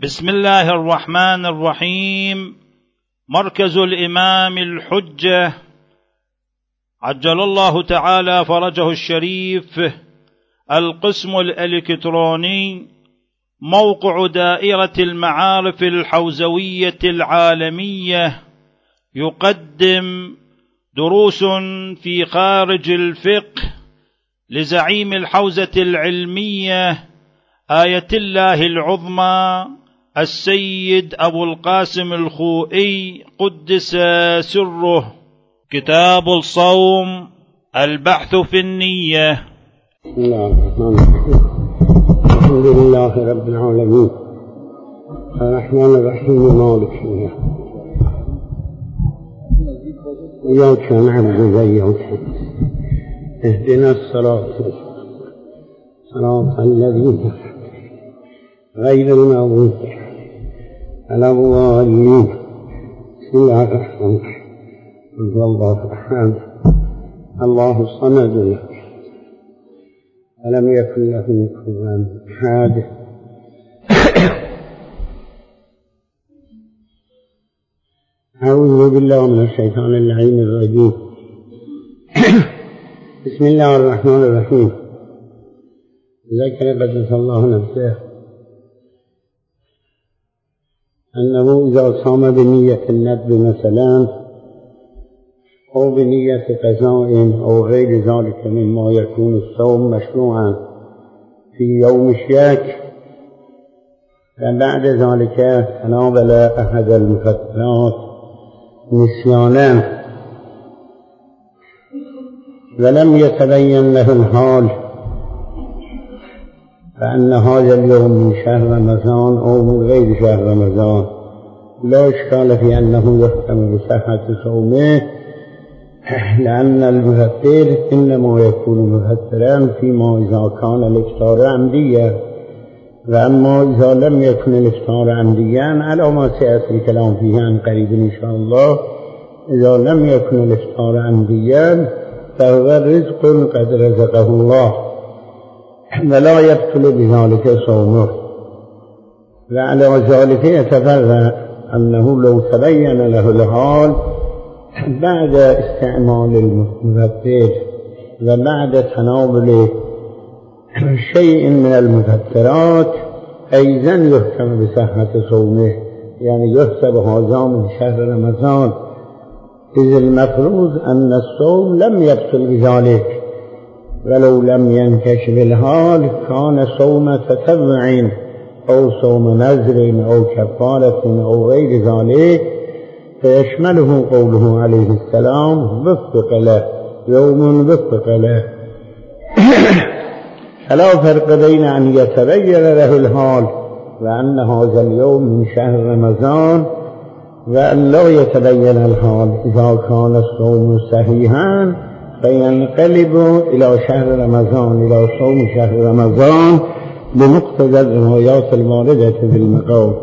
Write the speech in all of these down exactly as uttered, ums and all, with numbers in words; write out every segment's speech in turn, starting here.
بسم الله الرحمن الرحيم. مركز الإمام الحجة عجل الله تعالى فرجه الشريف، القسم الإلكتروني، موقع دائرة المعارف الحوزوية العالمية، يقدم دروس في خارج الفقه لزعيم الحوزة العلمية آية الله العظمى السيد أبو القاسم الخوئي قدس سره. كتاب الصوم، البحث في النية. بسم الله الرحمن الرحيم. الحمد لله رب العالمين الرحمن الرحيم مالك يوم الدين إياك نعبد وإياك اهدنا الصراط صراط الذين غير المغضوب عليهم ولا الضالين. بسم الله الرحمن الرحيم. قل هو الله أحد الله الصمد ولم يكن له كفوا أحد. أعوذ بالله من الشيطان اللعين الرجيم. بسم الله الرحمن الرحيم. ذكر قدس الله نفسه أنه إذا صام بنية الندب مثلا أو بنية قضاء أو غير ذلك مما يكون الصوم مشروعا في يوم الشك، فبعد ذلك تناول أحد المفطرات نسيانا ولم يتبين له الحال فأن هذا اليوم من شهر رمضان أو من غير شهر رمضان، لا إشكال في أنه يحكم بصحة صومه، لأن المفطر إنما يكون مفطرا فيما إذا كان الإفطار عمديا، وأما إذا لم يكن الإفطار عمديا على ما سيأتي الكلام فيه عن قريب إن شاء الله، إذا لم يكن الإفطار عمديا فهو رزق قد رزقه الله ولا يبطل بذلك صومه. وعلى ذلك يتفرع أنه لو تبين له الحال بعد استعمال المفطر وبعد تناول شيء من المفطرات أيضا يحكم بصحة صومه، يعني يحسب هذا من شهر رمضان، إذ المفروض أن الصوم لم يبطل بذلك، ولو لم ينكشف الحال كان صوم تتبع أو صوم نذر أو كفارة أو غير ذلك، فيشمله قوله عليه السلام وفق له يوم وفق له. فلا فرق بين أن يتبين له الحال وأن هذا اليوم من شهر رمضان وأن لا يتبين الحال. إذا كان الصوم صحيحا فينقلب إلى شهر رمضان، إلى صوم شهر رمضان بمقتضى الروايات الواردة في المقام.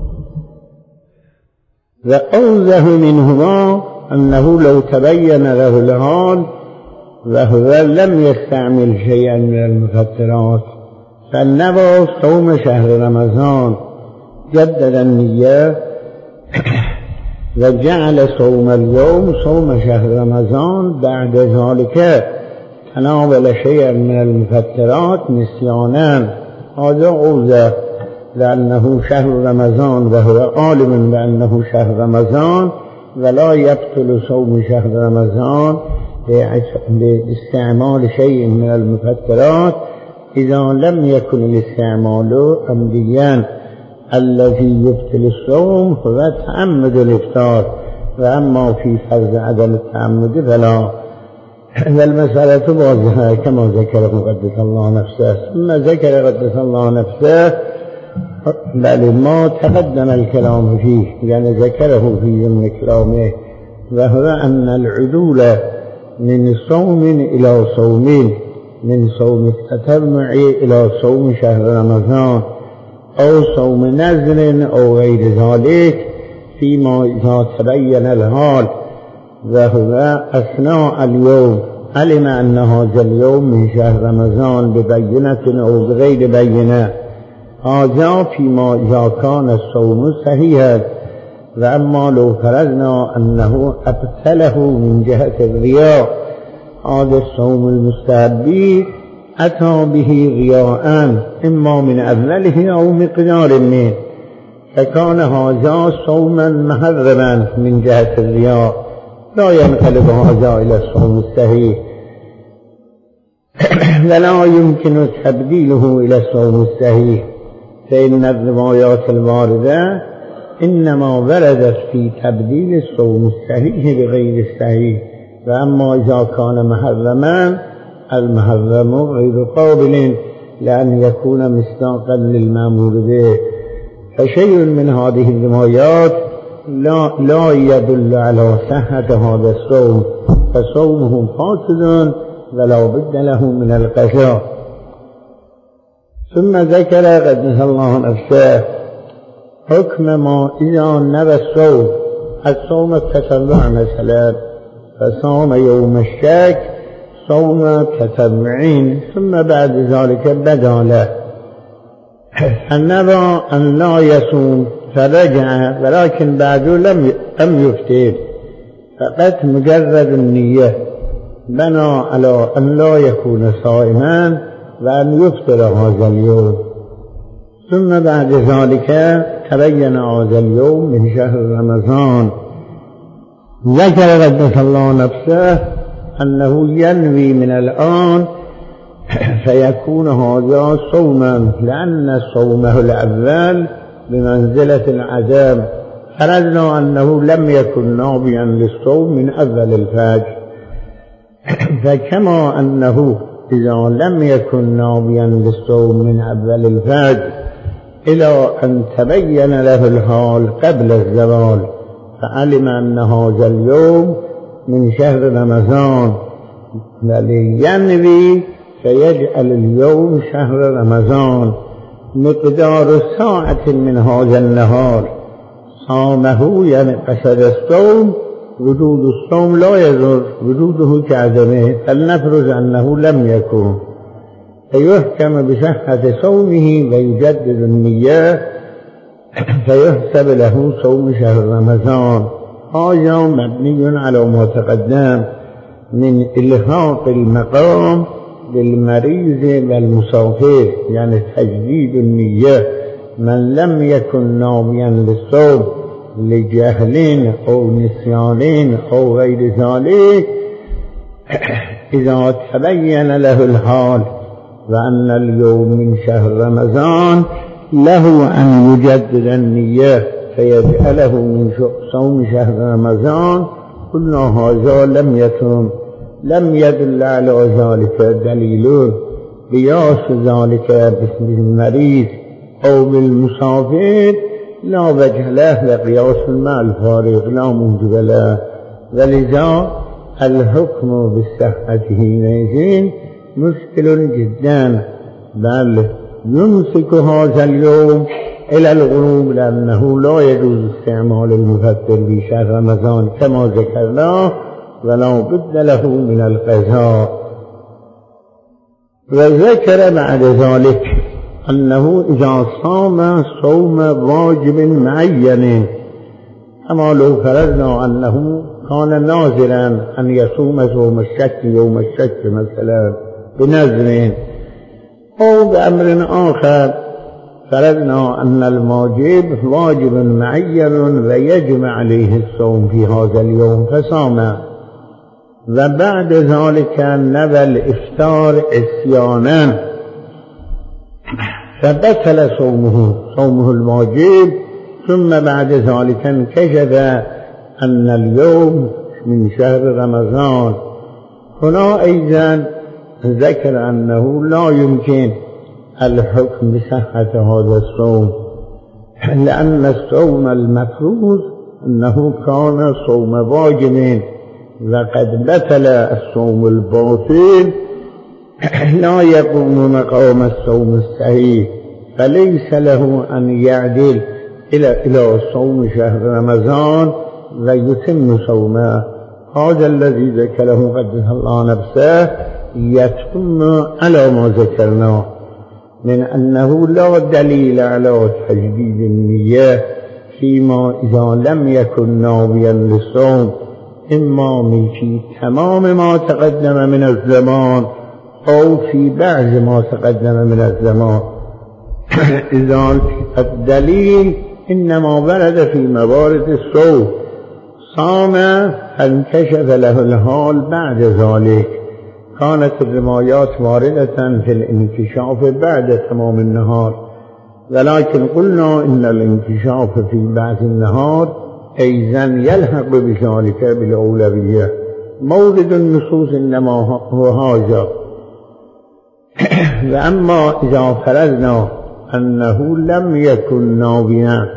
وأوضح منهما أنه لو تبين له الحال وهو لم يستعمل شيئا من المفطرات فنوى صوم شهر رمضان، جدد النية وجعل صوم اليوم صوم شهر رمضان، بعد ذلك تناول شيئا من المفطرات نسيانا، هذا أوضح لأنه شهر رمضان وهو عالم بأنه شهر رمضان ولا يبطل صوم شهر رمضان باستعمال شيء من المفطرات إذا لم يكن الاستعمال عمديا. الذي يبطل الصوم هو تعمد الإفطار، وأما في فرض عدم التعمد فلا. والمسألة واضحة كما ذكر قدس الله نفسه. ثم ذكر قدس الله نفسه بل ما تقدم الكلام فيه، يعني ذكره في ضمن كلامه، وهو أن العدول من صوم إلى صوم، من صوم التتبع إلى صوم شهر رمضان أو صوم نذر أو غير ذلك فيما إذا تبين الحال وهو أثناء اليوم علم أن هذا اليوم من شهر رمضان ببينة أو بغير بينة، هذا فيما إذا كان الصوم صحيحا، وأما لو فرضنا أنه أبطله من جهة الرياء هذا الصوم المستحب أتى به رياء إما من أوله أو مقدار منه، فكان هذا صوما محرما من جهة الرياء، لا ينقلب هذا إلى الصوم الصحيح، ولا يمكن تبديله إلى الصوم الصحيح، فإن الروايات الواردة إنما وردت في تبديل الصوم الصحيح بغير الصحيح، وأما إذا كان محرما المحرم غير قابل لأن يكون مصداقا للمأمور به، فشيء من هذه الروايات لا, لا يدل على صحة هذا الصوم، فصومه فاسد ولا بد له من القضاء. ثم ذكر قدس الله نفسه حكم ما إذا نوى الصوم الصوم التطوع مثلا، فصام يوم الشك صوم تطوعين، ثم بعد ذلك بدا له النوى أن لا يصوم فرجع، ولكن بعد لم لم يفطر، فقط مجرد النية بنى على أن لا يكون صائما وأن يفطر هذا اليوم، ثم بعد ذلك تبين هذا اليوم من شهر رمضان. ذكر قدس الله نفسه أنه ينوي من الآن فيكون هذا صوما، لأن صومه الأول بمنزلة العزم، فرضنا أنه لم يكن ناويا للصوم من أول الفجر، فكما أنه إذا لم يكن ناويا للصوم من أول الفجر إلى أن تبين له الحال قبل الزوال فعلم أن هذا اليوم من شهر رمضان، ولينوي فيجعل اليوم شهر رمضان مقدار ساعة من هذا النهار صامه، يعني قصد الصوم، وجود الصوم لا يضر وجوده كعدمه، فلنفرض أنه لم يكن، فيحكم بصحة صومه ويجدد النية فيحسب له صوم شهر رمضان. هذا مبني على ما تقدم من إلحاق المقام بالمريض والمسافر، يعني تجديد النية. من لم يكن ناويا للصوم لجهل أو نسيان أو غير ذلك، إذا تبين له الحال وأن اليوم من شهر رمضان له أن يجدد النية فيجعله من صوم شهر رمضان، قلنا هذا لم يتم لم يدل على ذلك دليل، قياس ذلك باسم المريض أو بالمسافر لا وجه له، لقياس مع الفارغ لا موجب له، ولذا الحكم بالصحة حينئذ مشكل جدا، بل يمسك هذا اليوم إلى الغروب، لأنه لا يجوز استعمال المفطر في شهر رمضان كما ذكرنا، ولا بد له من القضاء. وذكر بعد ذلك أنه إذا صام صوم واجب معين، كما لو فرضنا أنه كان ناظرا أن يصوم صوم الشك يوم الشك مثلا بنذر، أو بأمر آخر فرضنا أن الواجب واجب معين ويجب عليه الصوم في هذا اليوم فصام، وبعد ذلك نوى الإفطار عصيانا فبطل صومه صومه الواجب، ثم بعد ذلك انكشف أن اليوم من شهر رمضان. هنا أيضا ذكر أنه لا يمكن الحكم بصحة هذا الصوم، لأن الصوم المفروض أنه كان صوم واجب، وقد بطل الصوم الباطل لا يقوم مقام الصوم الصحيح، فليس له أن يعدل إلى إلى صوم شهر رمضان ويتم صومه. هذا الذي ذكره قدس الله نفسه يتم على ما ذكرناه. من أنه لا دليل على تجديد النية فيما إذا لم يكن ناويا للصوم، إما من في تمام ما تقدم من الزمان أو في بعض ما تقدم من الزمان. إذا الدليل إنما ورد في موارد الصوم، صام فانكشف له الحال بعد ذلك. كانت الروايات واردة في الانكشاف بعد تمام النهار، ولكن قلنا إن الانكشاف في بعد النهار أيضا يلحق بذلك بالأولوية. مورد النصوص إنما هو هذا. وأما إذا فرضنا أنه لم يكن ناويا،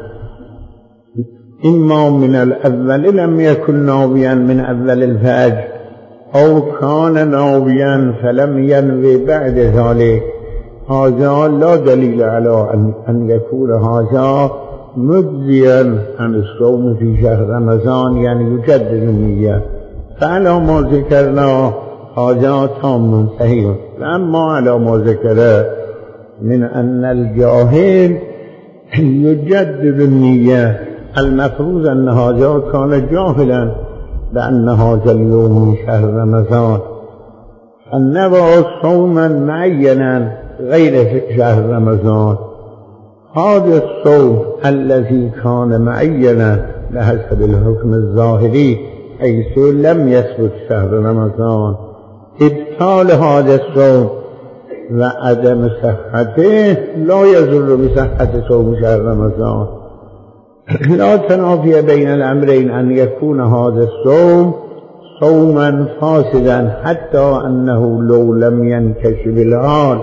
إما من الأول لم يكن ناويا من أول الفجر، أو كان ناويا فلم ينوي بعد ذلك، هذا لا دليل على أن يكون هذا مجزيا عن الصوم في شهر رمضان، يعني يجدد النية. فعلى ما ذكرنا هذا تام صحيح. أما على ما ذكر من أن الجاهل يجدد النية، المفروض أن هذا كان جاهلا بأن هذا اليوم من شهر رمضان، النوى صوما معينا غير شهر رمضان. هذا الصوم الذي كان معينا بحسب الحكم الظاهري حيث لم يثبت شهر رمضان، ابطال هذا الصوم وعدم صحته لا يضر بصحة صوم شهر رمضان. لا تنافي بين الأمرين أن يكون هذا الصوم صوما فاسدا حتى أنه لو لم ينكشف الحال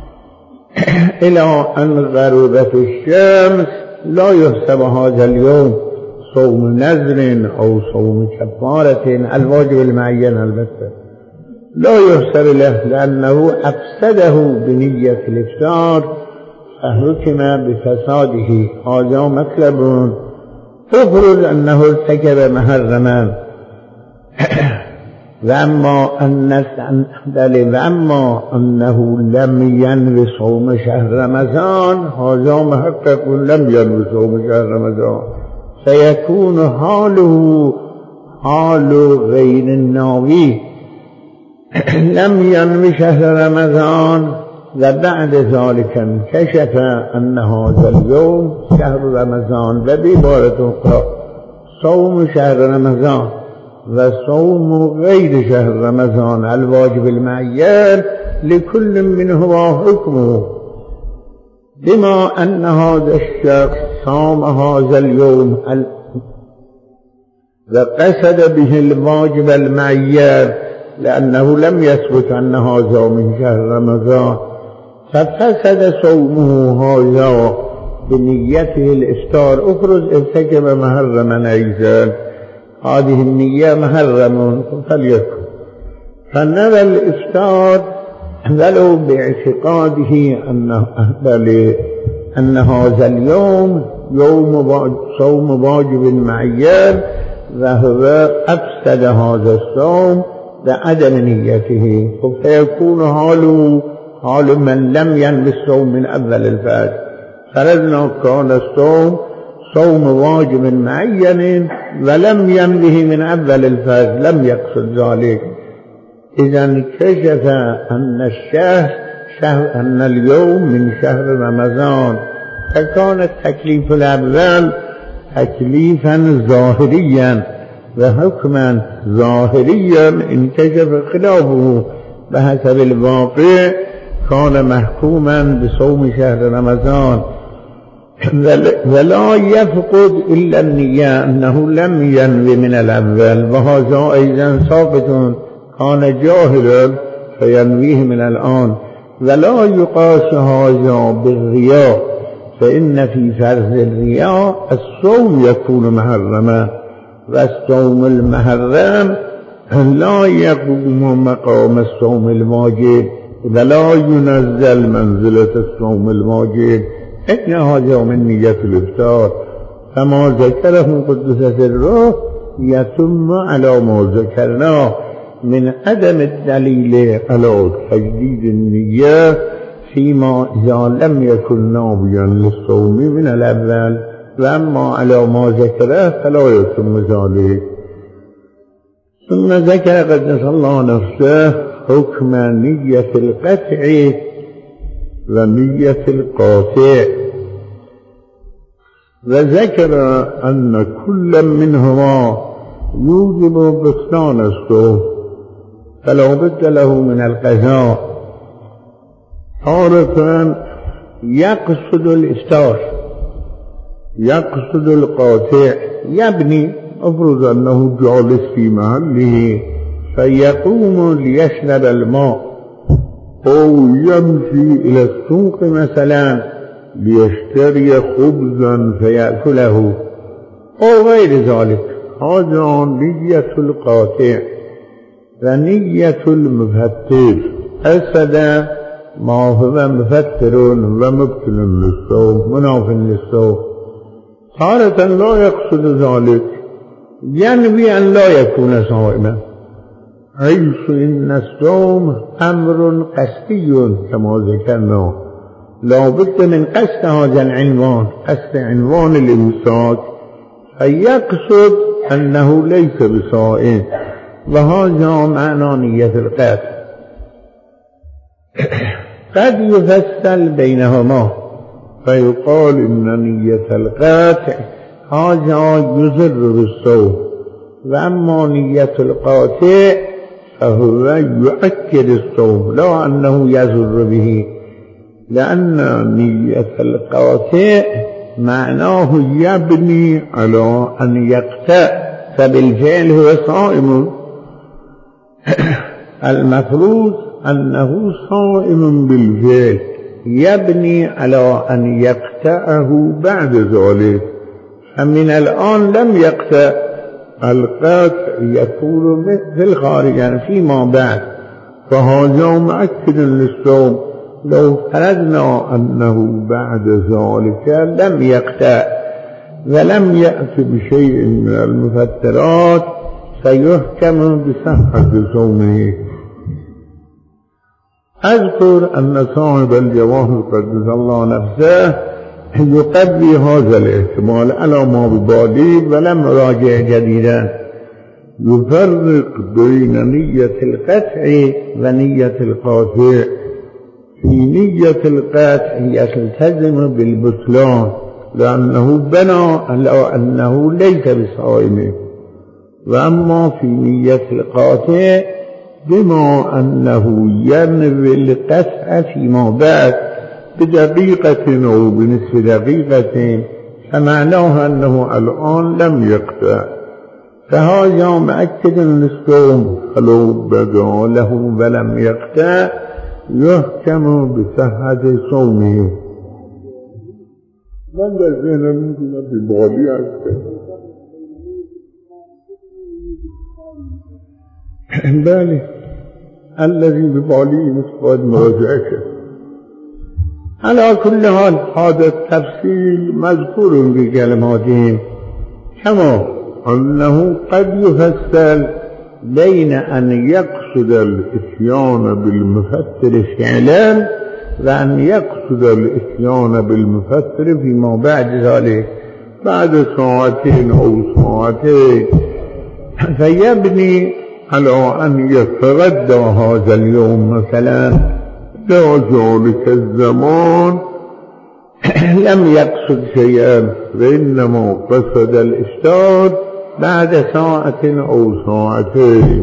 إلى أن غربت الشمس لا يحسب هذا اليوم صوم نذر أو صوم كفارة الواجب المعين، البتة لا يحسب له لأنه أفسده بنية الإفطار فحكم بفساده. هذا مطلب. افرض أنه ارتكب محرما، وأما أن وأما أنه لم ينوي صوم شهر رمضان، هذا محقق لم ينوي صوم شهر رمضان، فيكون حاله حال غير الناوي لم ينوي شهر رمضان، وبعد ذلك انكشف أن هذا اليوم شهر رمضان. وبعبارة أخرى صوم شهر رمضان وصوم غير شهر رمضان الواجب المعين لكل منهما حكمه، بما أن هذا الشخص صام هذا اليوم وقصد به الواجب المعين لأنه لم يثبت أن هذا من شهر رمضان، ففسد صومه هذا بنيته الإفطار. افرض ارتكب محرما أيضا، هذه النية محرم فليكن، فنوى الإفطار ولو باعتقاده أنه أن هذا اليوم يوم صوم واجب معين، وهو أفسد هذا الصوم بعدم نيته، فيكون حاله حال من لم ينوي الصوم من أول الفجر. فرضنا كان الصوم صوم واجب معين ولم ينوه من أول الفجر، لم يقصد ذلك، إذا انكشف أن الشهر شهر أن اليوم من شهر رمضان، فكان التكليف الأول تكليفا ظاهريا وحكما ظاهريا انكشف خلافه بحسب الواقع، كان محكوما بصوم شهر رمضان. ولا يفقد إلا النية أنه لم ينوي من الأول، وهذا أيضا ثابت، كان جاهلا فينويه من الآن. ولا يقاس هذا بالرياء، فإن في فرض الرياء الصوم يكون محرما، والصوم المحرم لا يقوم مقام الصوم الواجب ولا ينزل منزلة الصوم الواجب، إن هذا من نية الإفطار. فما ذكره قدس سره يتم على ما ذكرناه من عدم الدليل على تجديد النية فيما إذا لم يكن ناويا للصوم من الأول، وأما على ما ذكره فلا يتم ذلك. ثم ذكر قدس الله نفسه حكم نية القطع ونية القاطع، وذكر أن كل منهما يوجب بطلان الصوم فلا بد له من القضاء. تارة يقصد الإفطار، يقصد القاطع يبني، افرض أنه جالس في محله فيقوم ليشرب الماء أو يمشي إلى السوق مثلا ليشتري خبزا فيأكله أو غير ذلك. هذا نية القاطع. ونية المفتر قصد ما هو مفتر ومبطل للصوم مناف للصوم. تارة لا يقصد ذلك، ينوي أن لا يكون صائما، حيث إن الصوم أمر قصدي كما ذكرنا، لا بد من قصد هذا العنوان، قصد عنوان الإمساك، فيقصد أنه ليس بصائم، وهذا معنى نية القطع. قد يفصل بينهما فيقال إن نية القطع هذا يضر بالصوم، وأما نية القاطع فهو يؤكد الصوم لا أنه يضر به، لأن نية القاطع معناه يبني على أن يقطع، فبالفعل هو صائم. المفروض أنه صائم بالفعل، يبني على أن يقطعه بعد ذلك، فمن الآن لم يقطع، القطع يكون في الخارج يعني فيما بعد، فهذا مؤكد للصوم. لو فرضنا أنه بعد ذلك لم يقطع ولم يأتي بشيء من المفترات فيحكم بصحة صومه. أذكر أن صاحب الجواهر قدس الله نفسه يقضي هذا الاحتمال على ما ببالي ولم راجع جديدا، يفرق بين نية القطع ونية القاطع. في نية القطع يلتزم بالبطلان لأنه بنى على أنه ليس بصائم، وأما في نية القاطع بما أنه ينوي القطع فيما بعد بدقيقة أو بنصف دقيقة فمعناه أنه الآن لم يقطع، فهذا مؤكد للصوم، فلو بدا له ولم يقطع يحكم بصحة صومه. من در ذهنم می‌دونم ببالی است. بله الذي ببالی باید مراجعه کرد. على كل حال هذا التفصيل مذكور بكلماتهم، كما أنه قد يفصل بين أن يقصد الإتيان بالمفتر فعلا وأن يقصد الإتيان بالمفتر فيما بعد ذلك بعد ساعتين أو ساعتين، فيبني على أن يتغدى هذا اليوم مثلا لا ذلك الزمان لم يقصد شيئا، وإنما قصد الإفطار بعد ساعة أو ساعتين.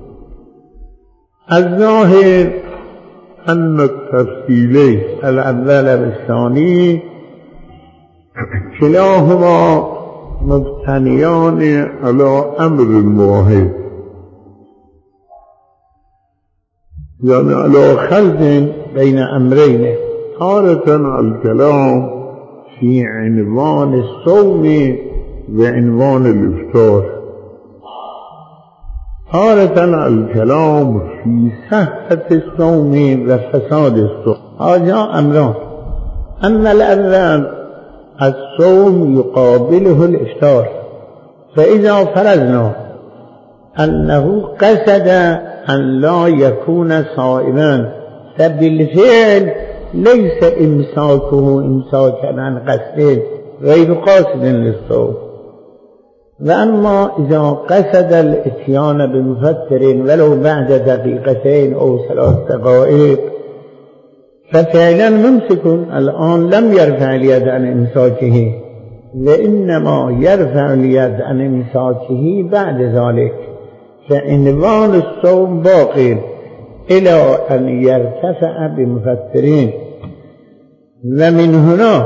الظاهر أن التفصيلين الأول والثاني كلاهما مبتنيان على أمر واحد، يعني على خلط بين أمرين. تارة الكلام في عنوان الصوم وعنوان الإفطار، تارة الكلام في صحة الصوم وفساد الصوم. هذا أمران، أما الأول الصوم يقابله الإفطار، فإذا فرضنا أنه قصد أن لا يكون صائما فبالفعل ليس إمساكه إمساكا عن قصد غير قاصد للصوم. وأما إذا قصد الإتيان بمفطر ولو بعد دقيقتين أو ثلاث دقائق ففعلا ممسك، الآن لم يرفع اليد عن إمساكه، وإنما يرفع اليد عن إمساكه بعد ذلك، فعنوان الصوم باقي إلى أن يرتفع بمفطرين. ومن هنا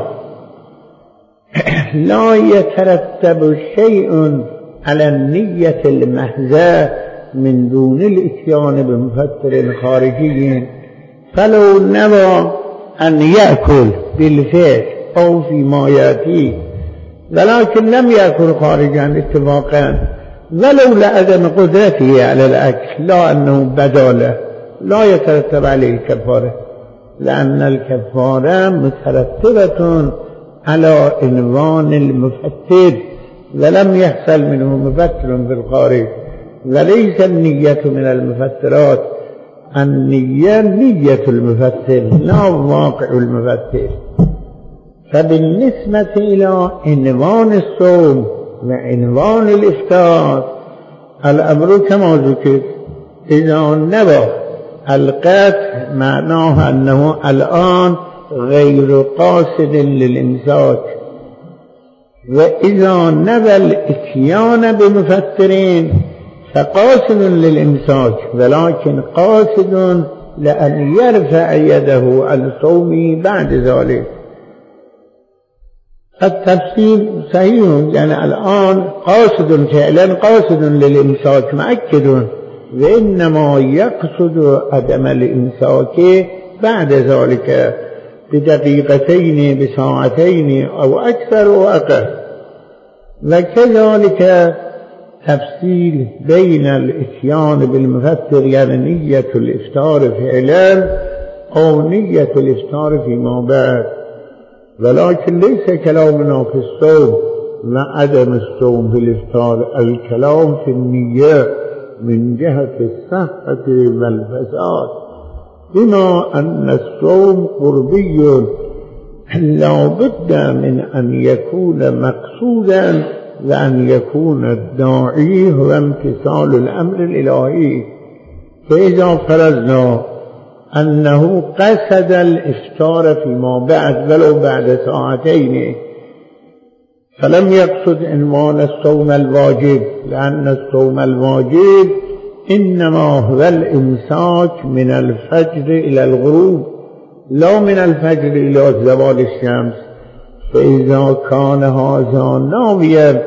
لا يترتب شيء على النية المحضة من دون الإتيان بمفطر خارجي، فلو نوى أن يأكل بالفعل أو فيما يأتي ولكن لم يأكل خارجا اتفاقا ولو لعدم قدرته على الأكل لا أنه بداله، لا يترتب عليه الكفارة، لأن الكفارة مترتبة على عنوان المفطر ولم يحصل منه مفطر بالخارج، وليس النية من المفطرات، النية نية المفطر لا واقع المفطر. فبالنسبة إلى عنوان الصوم وعنوان الإفطار الأمر كما ذكر، إذا نوى القطع معناه أنه الآن غير قاصد للإمساك، وإذا نوى الإتيان بمفطرين فقاصد للإمساك ولكن قاصد لأن يرفع يده عن صومه بعد ذلك. التفسير صحيح، يعني الآن قاصد فعلا قاصد للإمساك مؤكد، وإنما يقصد عدم الإمساك بعد ذلك بدقيقتين بساعتين أو أكثر أو أقل. وكذلك تفصيل بين الإتيان بالمفطر يعني نية الإفطار فعلا أو نية الإفطار فيما بعد، ولكن ليس كلامنا في الصوم وعدم الصوم في الإفطار، الكلام في النية من جهة الصحة والفساد، بما أن الصوم قربي لا بد من أن يكون مقصودا وأن يكون الداعي هو امتثال الأمر الإلهي. فإذا فرضنا أنه قصد الإفطار فيما بعد ولو بعد ساعتين فلم يقصد عنوان الصوم الواجب، لأن الصوم الواجب إنما هو الإمساك من الفجر إلى الغروب لا من الفجر إلى زوال الشمس. فإذا كان هذا ناويا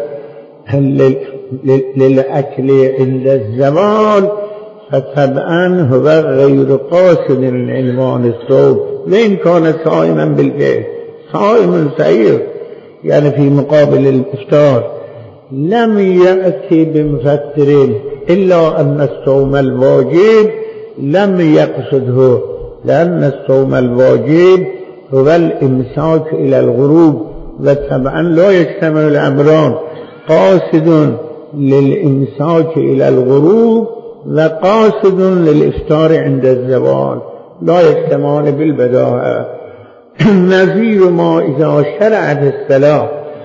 للأكل عند الزوال فطبعا هو غير قاصد لعنوان الصوم، وإن كان صائما بالفعل صائم صحيح يعني في مقابل الإفطار لم يأتي بمفطر، إلا أن الصوم الواجب لم يقصده، لأن الصوم الواجب هو الإمساك إلى الغروب، وطبعا لا يجتمع الأمران، قاصد للإمساك إلى الغروب وقاصد للإفطار عند الزوال لا يجتمعان بالبداهة. نظير ما إذا شرعت الصلاة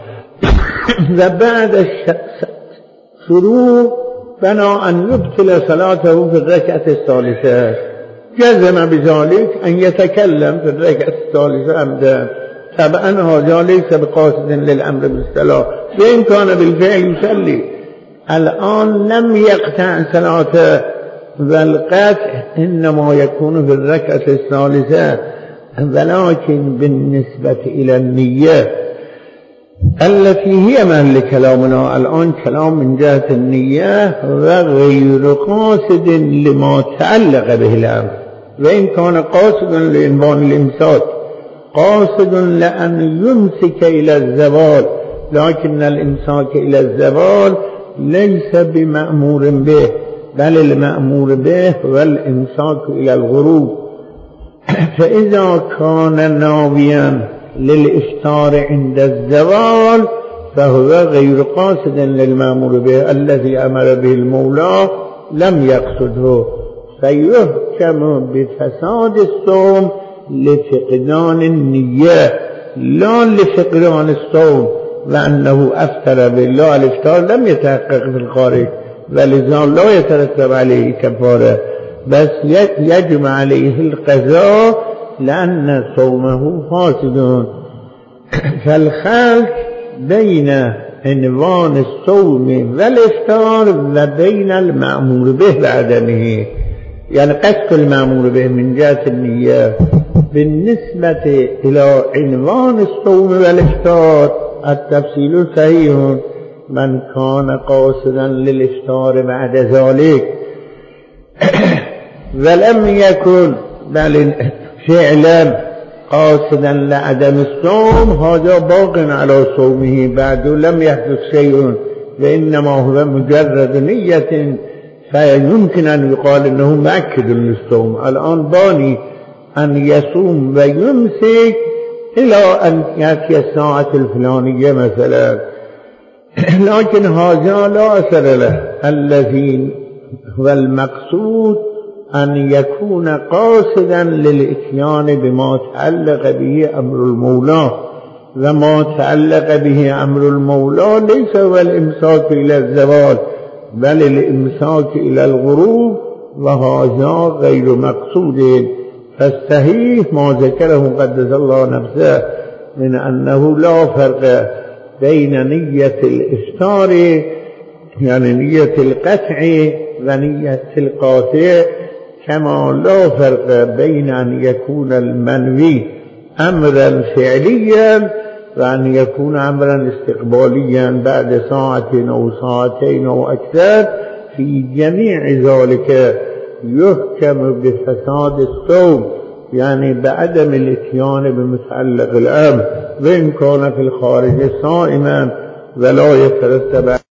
وبعد الشروع بنا أن يبطل صلاته في الركعة الثالثة، جزم بذلك أن يتكلم في الركعة الثالثة عمدا، طبعا هذا ليس بقاصد للأمر بالصلاة، وإن كان بالفعل يصلي. الآن لم يقطع صلاته، والقطع إنما يكون في الركعة الثالثة، ولكن بالنسبة إلى النية التي هي محل كلامنا الآن كلام من جهة النية وغير قاصد لما تعلق به الأمر، وإن كان قاصد لعنوان الإمساك قاصد لأن يمسك إلى الزوال، لكن الإمساك إلى الزوال ليس بمأمور به، بل المأمور به هو الإمساك إلى الغروب. فإذا كان ناويا للإفطار عند الزوال فهو غير قاصد للمأمور به الذي أمر به المولى لم يقصده، فيحكم بفساد الصوم لفقدان النية لا لفقدان الصوم، وأنه أفطر بالله الإفطار لم يتحقق في الخارج ولذا لا يترتب عليه كفارة، بس يجب عليه القضاء لأن صومه فاسد. فالخلط بين عنوان الصوم والإفطار وبين المأمور به بعدمه، يعني قصد المأمور به من جهة النية. بالنسبة إلى عنوان الصوم والإفطار التفصيل صحيح، من كان قاصدا للإفطار بعد ذلك ولم يكن بل فعلا قاصدا لعدم الصوم هذا باق على صومه بعد لم يحدث شيء، وإنما هو مجرد نية، فيمكن أن يقال أنه مؤكد للصوم. الآن باني أن يصوم ويمسك إلى أن يأتي الساعة الفلانية مثلا، لكن هذا لا أثر له. الذي هو المقصود أن يكون قاصدا للإتيان بما تعلق به أمر المولى، وما تعلق به أمر المولى ليس هو الإمساك إلى الزوال بل الإمساك إلى الغروب، وهذا غير مقصود. فالصحيح ما ذكره قدس الله نفسه من أنه لا فرق بين نية الإفطار يعني نية القطع ونية القاطع، كما لا فرق بين أن يكون المنوي أمرا فعليا وأن يكون أمرا استقباليا بعد ساعة أو ساعتين أو أكثر. في جميع ذلك يحكم بفساد الصوم، يعني بعدم الاتيان بمتعلق الأمر، وإن كان في الخارج صائما ولا يترتب